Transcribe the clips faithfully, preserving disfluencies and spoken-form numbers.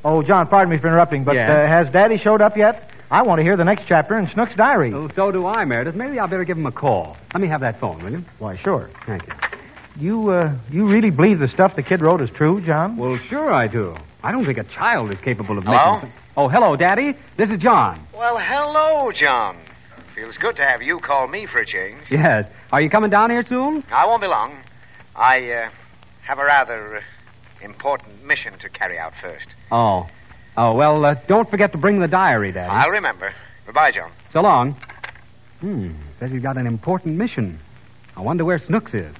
Oh, John, pardon me for interrupting, but Yes? uh, has Daddy showed up yet? I want to hear the next chapter in Snook's diary. Oh, so do I, Meredith. Maybe I'll better give him a call. Let me have that phone, will you? Why, sure. Thank you. You, uh, you really believe the stuff the kid wrote is true, John? Well, sure I do. I don't think a child is capable of Hello? making... Oh, hello, Daddy. This is John. Well, hello, John. Feels good to have you call me for a change. Yes. Are you coming down here soon? I won't be long. I uh, have a rather uh, important mission to carry out first. Oh. Oh, well, uh, don't forget to bring the diary, Daddy. I'll remember. Goodbye, John. So long. Hmm. Says he's got an important mission. I wonder where Snooks is.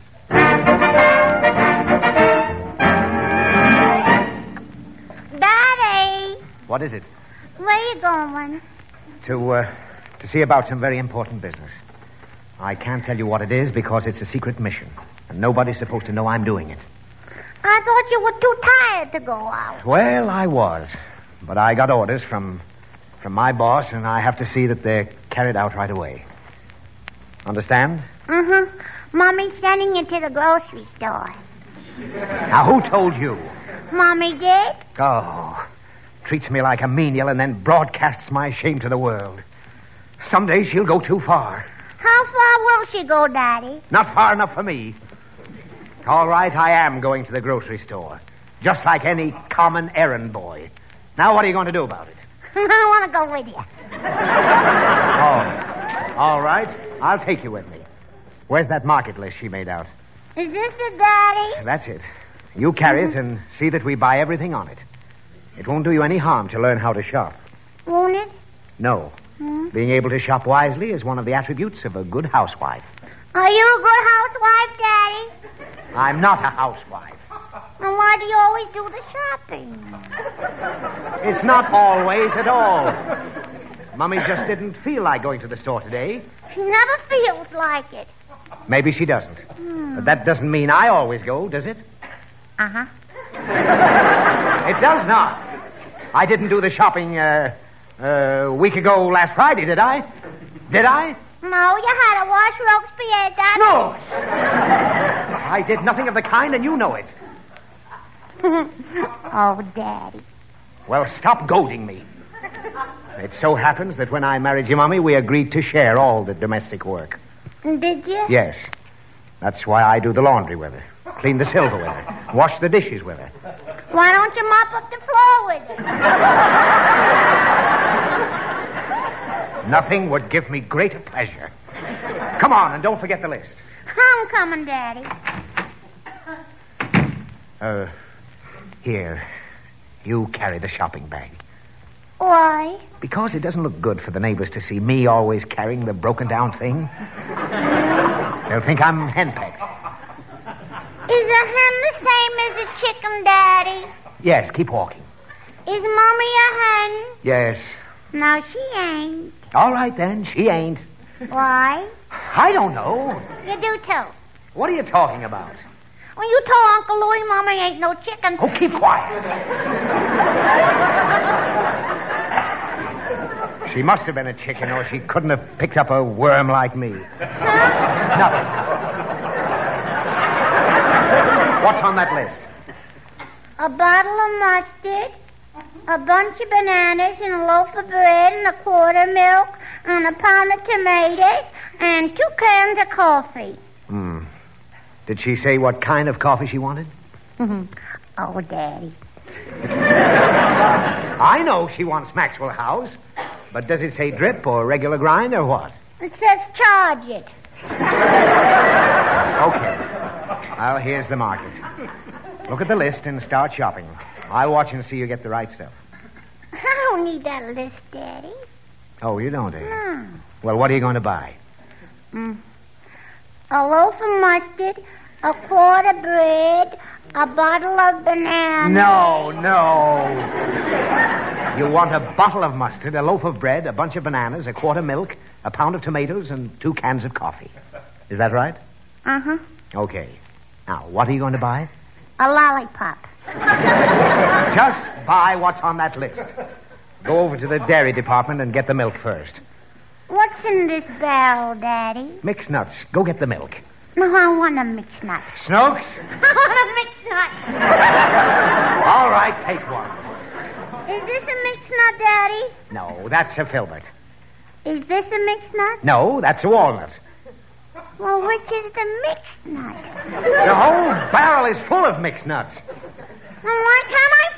Daddy, What is it? where you going? To, uh, to see about some very important business. I can't tell you what it is because it's a secret mission. And nobody's supposed to know I'm doing it. I thought you were too tired to go out. Well, I was. But I got orders from from my boss, and I have to see that they're carried out right away. Understand? Mm-hmm. Mommy's sending you to the grocery store. Now, who told you? Mommy did? Oh, treats me like a menial and then broadcasts my shame to the world. Someday she'll go too far. How far will she go, Daddy? Not far enough for me. All right, I am going to the grocery store. Just like any common errand boy. Now, what are you going to do about it? I want to go with you. Oh, all right. I'll take you with me. Where's that market list she made out? Is this it, Daddy? That's it. You carry it and see that we buy everything on it. It won't do you any harm to learn how to shop. Won't it? No. Hmm? Being able to shop wisely is one of the attributes of a good housewife. Are you a good housewife, Daddy? I'm not a housewife. And why do you always do the shopping? It's not always at all. Mummy just didn't feel like going to the store today. She never feels like it. Maybe she doesn't. Hmm. But that doesn't mean I always go, does it? Uh-huh. It does not. I didn't do the shopping uh, uh, a week ago last Friday, did I? Did I? No, you had to wash Robespierre, Daddy. No. I did nothing of the kind, and you know it. Oh, Daddy. Well, stop goading me. It so happens that when I married your Mummy, we agreed to share all the domestic work. Did you? Yes. That's why I do the laundry with her, clean the silver with her, wash the dishes with her. Why don't you mop up the floor with her? Nothing would give me greater pleasure. Come on, and don't forget the list. I'm coming, Daddy. Uh, here. You carry the shopping bag. Why? Because it doesn't look good for the neighbors to see me always carrying the broken-down thing. They'll think I'm henpecked. Is a hen the same as a chicken, Daddy? Yes, keep walking. Is Mommy a hen? Yes. No, she ain't. All right, then. She ain't. Why? I don't know. You do, too. What are you talking about? When you told Uncle Louie Mommy ain't no chicken. Oh, keep quiet. She must have been a chicken, or she couldn't have picked up a worm like me. Huh? Nothing. What's on that list? A bottle of mustard, a bunch of bananas, and a loaf of bread, and a quart of milk, and a pound of tomatoes, and two cans of coffee. Hmm. Did she say what kind of coffee she wanted? Oh, Daddy. I know she wants Maxwell House, but does it say drip or regular grind or what? It says charge it. Okay. Well, here's the market. Look at the list and start shopping. I'll watch and see you get the right stuff. I don't need that list, Daddy. Oh, you don't, eh? No. Well, what are you going to buy? Mm. A loaf of mustard, a quart of bread, a bottle of bananas. No, no. You want a bottle of mustard, a loaf of bread, a bunch of bananas, a quart of milk, a pound of tomatoes, and two cans of coffee. Is that right? Uh-huh. Okay. Now, what are you going to buy? A lollipop. Just buy what's on that list. Go over to the dairy department and get the milk first. What's in this barrel, Daddy? Mixed nuts. Go get the milk. No, I want a mixed nut. Snooks? I want a mixed nut. All right, take one. Is this a mixed nut, Daddy? No, that's a filbert. Is this a mixed nut? No, that's a walnut. Well, which is the mixed nut? The whole barrel is full of mixed nuts. Well, why can't I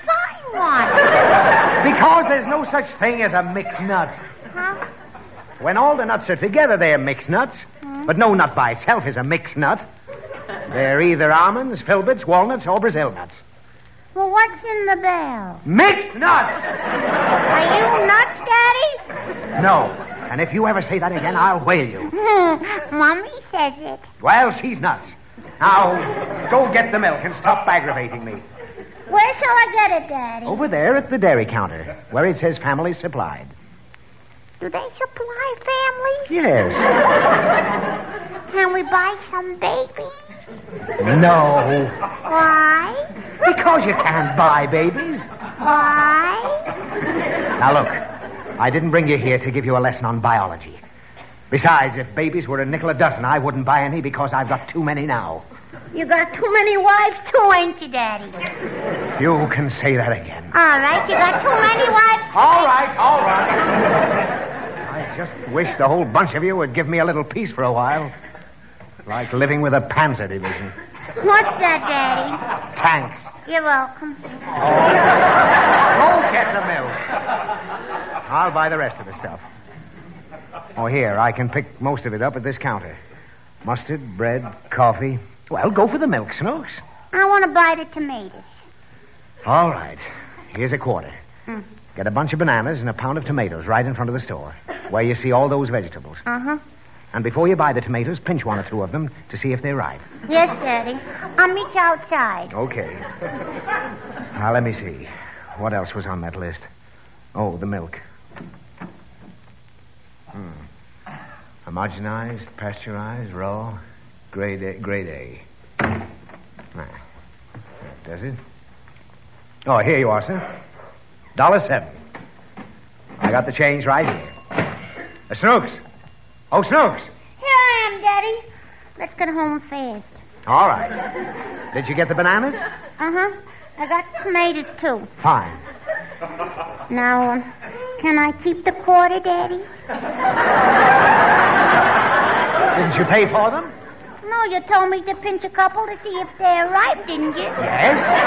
find one? Because there's no such thing as a mixed nut. Huh? When all the nuts are together, they're mixed nuts. Hmm? But no nut by itself is a mixed nut. They're either almonds, filberts, walnuts, or Brazil nuts. Well, what's in the barrel? Mixed nuts! Are you nuts, Daddy? No. And if you ever say that again, I'll whale you. Mommy says it. Well, she's nuts. Now, go get the milk and stop aggravating me. Where shall I get it, Daddy? Over there at the dairy counter, where it says family supplied. Do they supply families? Yes. Can we buy some babies? No. Why? Because you can't buy babies. Why? Now, look, I didn't bring you here to give you a lesson on biology. Besides, if babies were a nickel a dozen, I wouldn't buy any because I've got too many now. You got too many wives, too, ain't you, Daddy? You can say that again. All right, you got too many wives. All right, all right. I just wish the whole bunch of you would give me a little peace for a while. Like living with a Panzer division. What's that, Daddy? Tanks. You're welcome. Oh. Go get the milk. I'll buy the rest of the stuff. Oh, here, I can pick most of it up at this counter. Mustard, bread, coffee. Well, go for the milk, Snooks. I want to buy the tomatoes. All right. Here's a quarter. Hmm. Get a bunch of bananas and a pound of tomatoes right in front of the store, where you see all those vegetables. Uh-huh. And before you buy the tomatoes, pinch one or two of them to see if they're ripe. Yes, Daddy. I'll meet you outside. Okay. Now, let me see. What else was on that list? Oh, the milk. Hmm. Homogenized, pasteurized, raw, grade A. Grade A. Ah, that does it. Oh, here you are, sir. Dollar seven. I got the change right here. Uh, Snooks. Oh, Snooks. Here I am, Daddy. Let's get home fast. All right. Did you get the bananas? Uh-huh. I got tomatoes, too. Fine. Now, uh, can I keep the quarter, Daddy? Didn't you pay for them? No, you told me to pinch a couple to see if they're ripe, didn't you? Yes.